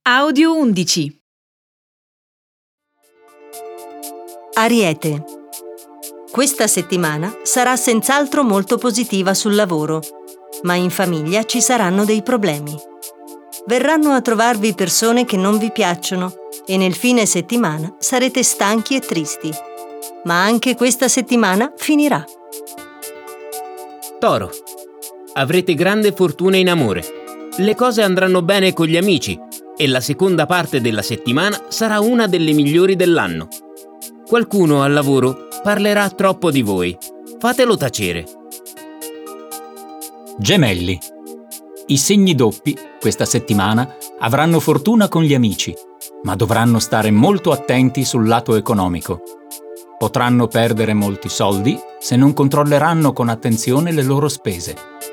Audio 11. Ariete. Questa settimana sarà senz'altro molto positiva sul lavoro, ma in famiglia ci saranno dei problemi. Verranno a trovarvi persone che non vi piacciono e nel fine settimana sarete stanchi e tristi. Ma anche questa settimana finirà. Toro. Avrete grande fortuna in amore. Le cose andranno bene con gli amici e la seconda parte della settimana sarà una delle migliori dell'anno. Qualcuno al lavoro parlerà troppo di voi. Fatelo tacere. Gemelli. I segni doppi, questa settimana, avranno fortuna con gli amici, ma dovranno stare molto attenti sul lato economico. Potranno perdere molti soldi se non controlleranno con attenzione le loro spese.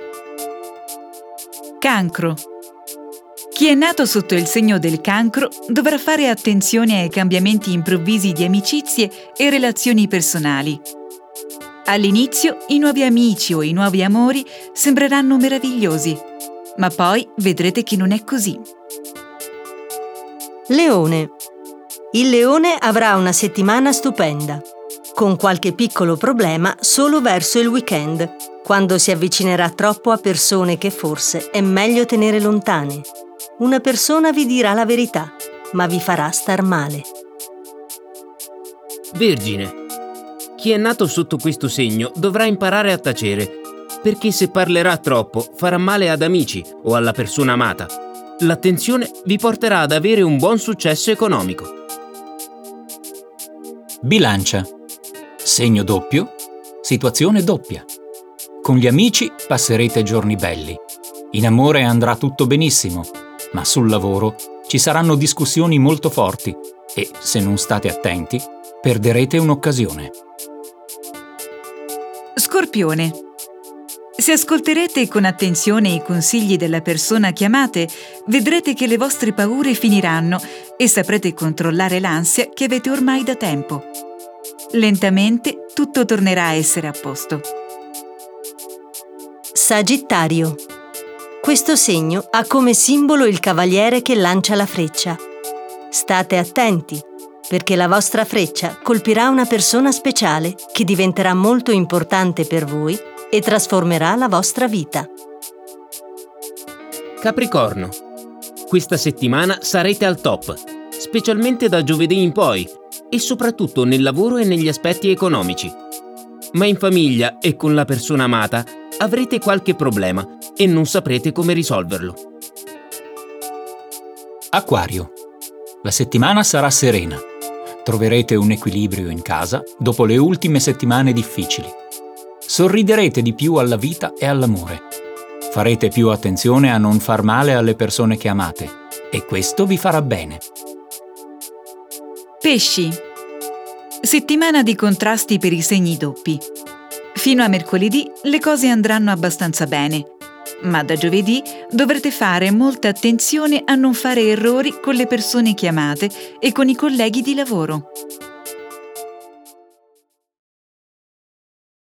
Cancro. Chi è nato sotto il segno del Cancro dovrà fare attenzione ai cambiamenti improvvisi di amicizie e relazioni personali. All'inizio i nuovi amici o i nuovi amori sembreranno meravigliosi, ma poi vedrete che non è così. Leone. Il leone avrà una settimana stupenda, con qualche piccolo problema solo verso il weekend, quando si avvicinerà troppo a persone che forse è meglio tenere lontane. Una persona vi dirà la verità, ma vi farà star male. Vergine. Chi è nato sotto questo segno dovrà imparare a tacere, perché se parlerà troppo farà male ad amici o alla persona amata. L'attenzione vi porterà ad avere un buon successo economico. Bilancia. Segno doppio, situazione doppia. Con gli amici passerete giorni belli. In amore andrà tutto benissimo, ma sul lavoro ci saranno discussioni molto forti e, se non state attenti, perderete un'occasione. Scorpione. Se ascolterete con attenzione i consigli della persona che amate, vedrete che le vostre paure finiranno e saprete controllare l'ansia che avete ormai da tempo. Lentamente tutto tornerà a essere a posto. Sagittario. Questo segno ha come simbolo il cavaliere che lancia la freccia. State attenti, perché la vostra freccia colpirà una persona speciale che diventerà molto importante per voi e trasformerà la vostra vita. Capricorno. Questa settimana sarete al top, specialmente da giovedì in poi, e soprattutto nel lavoro e negli aspetti economici. Ma in famiglia e con la persona amata avrete qualche problema e non saprete come risolverlo. Acquario. La settimana sarà serena. Troverete un equilibrio in casa dopo le ultime settimane difficili. Sorriderete di più alla vita e all'amore. Farete più attenzione a non far male alle persone che amate e questo vi farà bene. Pesci. Settimana di contrasti per i segni doppi. Fino a mercoledì le cose andranno abbastanza bene, ma da giovedì dovrete fare molta attenzione a non fare errori con le persone che amate e con i colleghi di lavoro.